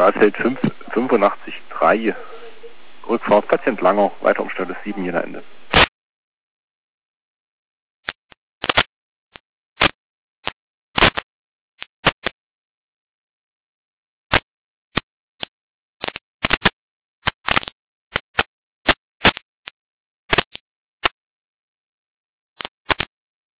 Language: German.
Saalfeld 85,3. Rückfahrt Patient Langer, weiter Umstand ist 7 Jena Ende.